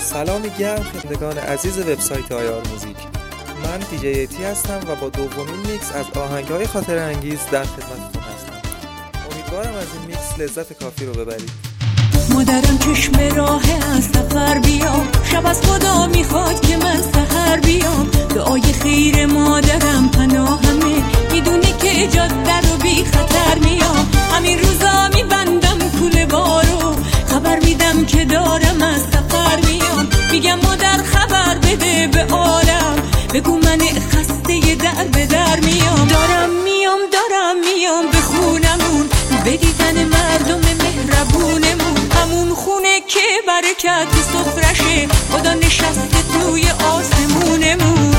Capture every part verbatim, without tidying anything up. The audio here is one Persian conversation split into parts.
سلامی گرم خدمتگان عزیز وبسایت آیار موزیک. من دیجی ایتی هستم و با دومین میکس از آهنگ‌های خاطر انگیز در خدمتتون هستم. امیدوارم از این میکس لذت کافی رو ببرید. مادرم چشم راه از سفر بیام، شب از خدا میخواد که من سحر بیام. دعای خیر مادرم پناهمه، میدونه که جاده رو بی خطر میام. همین روزا میبندم کوله بارو، خبر میدم که دارم از سفر میام. میگم مادر خبر بده به عالم، بگو من خسته در به در میام. دارم میام دارم میام به خونمون، به دیدن مردم مهربونمون. همون خونه که برکت سفرشه، خدا نشسته توی آسمونمون.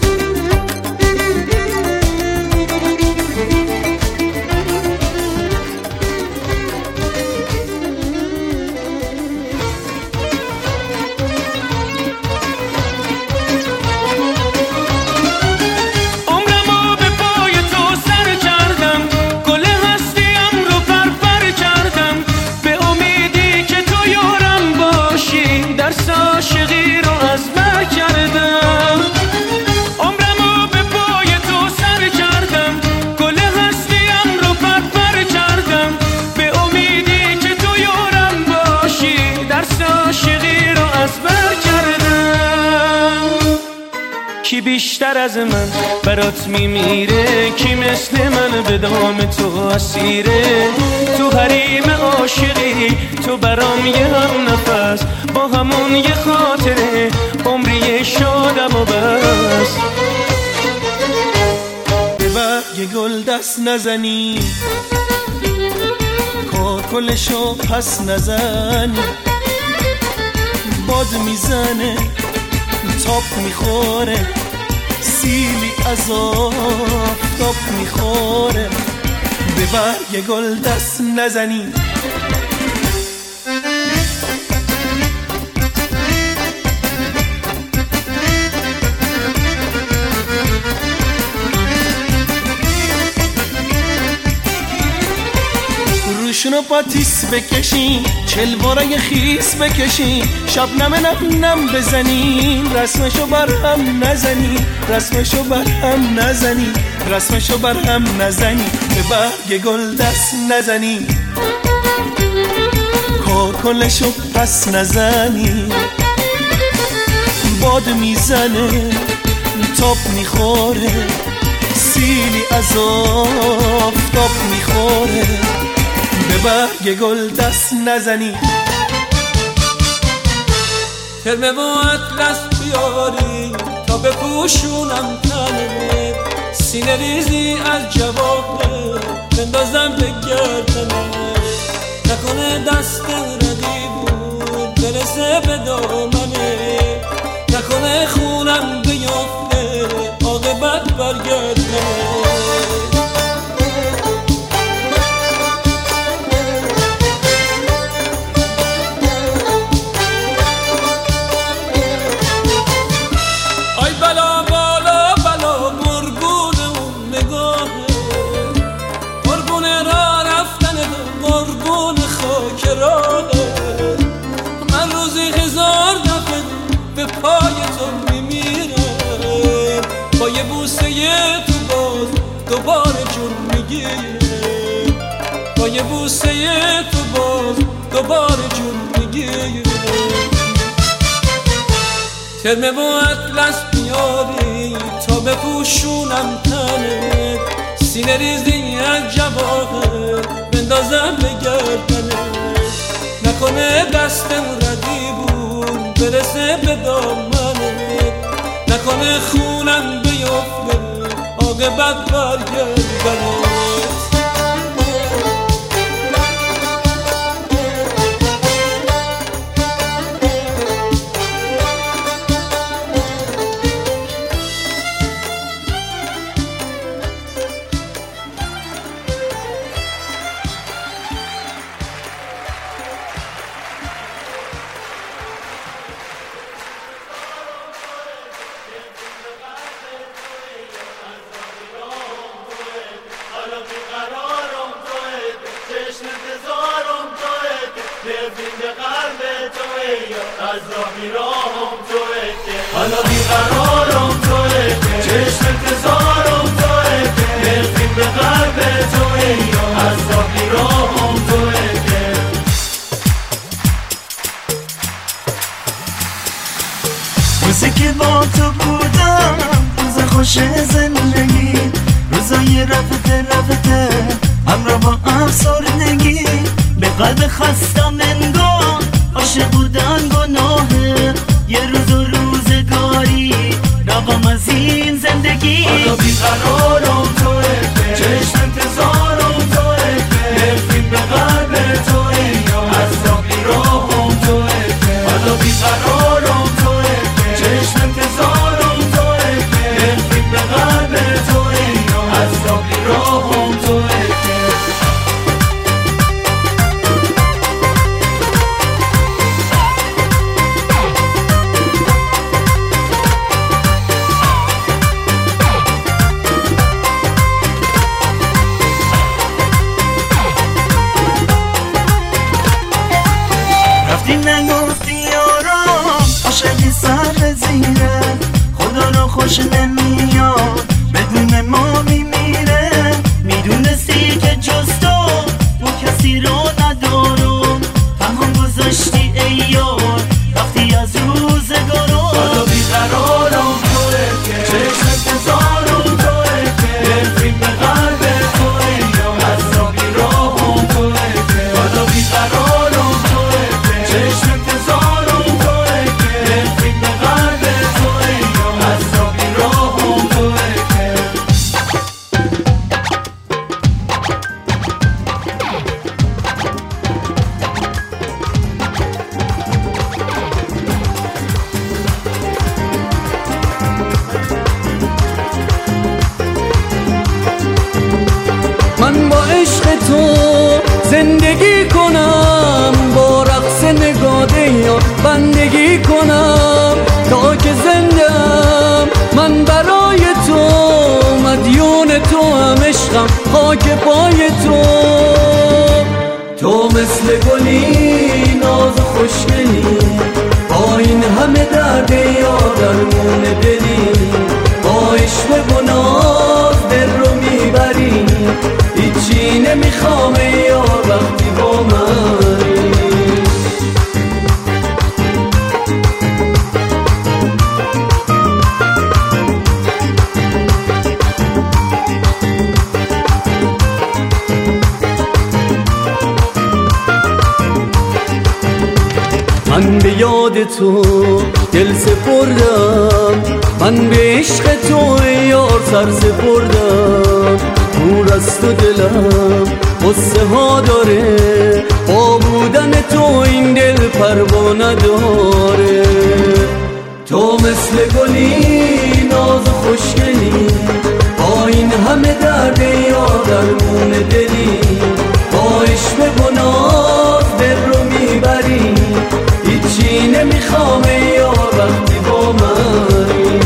کی بیشتر از من برات میمیره، کی مثل من به دام تو اسیره. تو حریم عاشقی تو برام یه هم نفس، با همون یه خاطره عمری شادم و بس. به برگ گل دست نزنی، کاکلشو پس نزنی. باد میزنه تاپ میخوره، سیلی از آفتاب میخوره. به برگ گل دست نزنی. روشونو پاتیس بکشین، چل بارای خیس بکشین. شب نم نم نم بزنین، رسمشو بر هم نزنین، رسمشو بر هم نزنین، رسمشو بر هم نزنین. به برگ گل دست نزنین، کاکلشو پس نزنین. باد میزنه تاپ میخوره، سیلی از آفتاب میخوره. به برگ گل دست نزنی. ترمه و اطلس بیاری تا بپوشونم تنه، سینه ریزی از جواهر بندازم به گردنه. نکنه دست رقیبون برسه به دامنه، نکنه خونم بیفته عاقبت برگردنه. من روزی هزار دفعه به پای تو میمیرم، با یه بوسه تو باز دوباره جون میگیرم، با یه بوسه تو باز دوباره جون میگیرم. ترمه و اطلس بیاری تا بپوشونم تنه، سینه ریزی از جواهر بندازم به گردنه. نکنه دستم ردیبون برسه به دامنه، نکنه خونم بیفته عاقبت برگردنه. I love you. راهی راهم توه که حالا بیقرارم توه که چشم انتظارم توه که نرفیم به قلب توه یا از راهی راهم توه که روزی که با تو بودم روز خوش زندگی، روزای رفته رفته همراه با افسردگی، به قلب خستم انگار عاشق بودن گناهه، یه روز و روزگاری رقم از این زندگی. حالا بیقرارم توه که چشم انتظارم توه که نرفیم به قلب توه یا از راهی راهم توه که حالا بیقرارم توه که چشم انتظارم توه که نرفیم به قلب توه یا از راهی راهم توه که رفتی نگفتی یارم عاشقی سر به زیره، خدا رو خوش نمیاد بدون ما میمیره، میدونستی که جز تو ما کسی رو ندارم، تنها گذاشتی ای یار وقتی از روزگارم. حالا بیقرارم توه که چشم انتظارم توه که نرفیم به قلب توه یا از راهی راهم توه که حالا بیقرارم توه که چشم انتظارم توه که نرفیم به قلب توه یا از راهی راهم توه که من با عشق تو زندگی کنم، با رقص نگاده یا بندگی کنم تا که زندم. من برای تو مدیون تو هم عشقم خاک پای تو، تو مثل گلی ناز و خوشگلی، با این همه درد یا درمون دلی، با عشق گناه دل رو میبری، هیچی نمیخوام یا وقتی با منی. من به یاد تو دل سپردم، من به عشق تو یار سر سپردم، دور از تو دلم قصه ها داره، با بودن تو این دل پروا نداره، تو مثل گلی ناز و خوشگلی، با این همه درد یا درمون دلی، با عشق گناه دل رو میبری، هیچی نمیخوام یا وقتی با منی.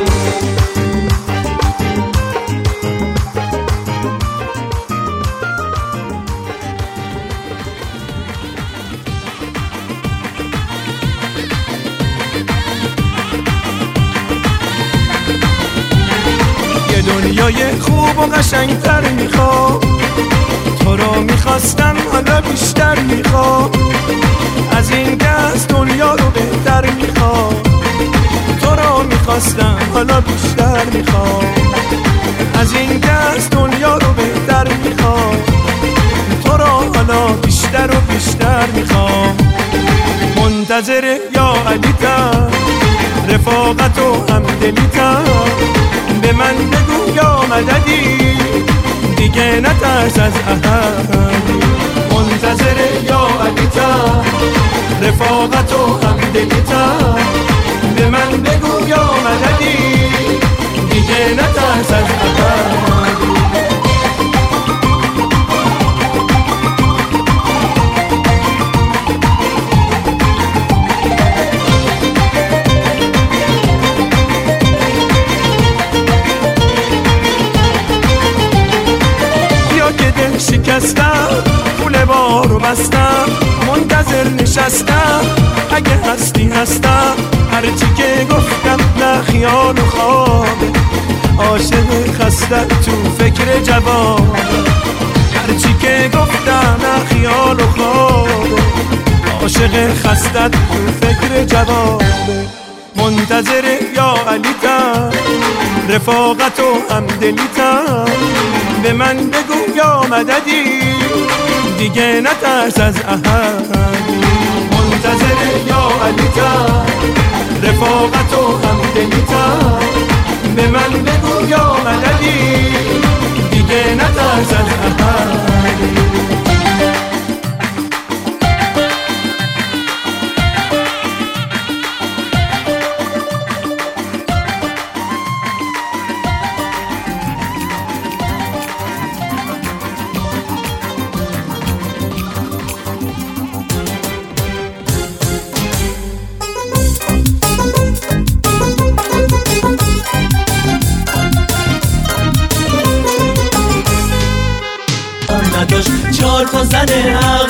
یه دنیای خوب و قشنگتر میخوام، تو رو میخواستم حالا بیشتر میخوام، از این دست دنیا رو بهتر میخوام، تو رو میخواستم حالا بیشتر میخوام، از این دست دنیا رو بهتر میخوام، تو رو حالا بیشتر و بیشتر میخوام. منتظر یا علیتم رفاقت و همدلیتم، به من بگو یا مددی دیگه نترس از احدی. منتظر یا علیتم رفاقت و همدلیتم، به من بگو یا مددی دیگه نترس از احدی. شکستم پول بارو بستم، منتظر نشستم اگه هستی هستم، هرچی که گفتم نه خیال و خوابه، عاشق خسته تو فکر جواب، هرچی که گفتم نه خیال و خوابه، عاشق خسته تو فکر جوابه. منتظر یا علیتم، رفاقت و همدلیتم، به من بگو یا مددی، دیگه نترس از احد. منتظر یا علیتم، رفاقت و همدلیتم، به من بگو یا مددی، دیگه نترس از احد. نداشت چهار تا زن عقل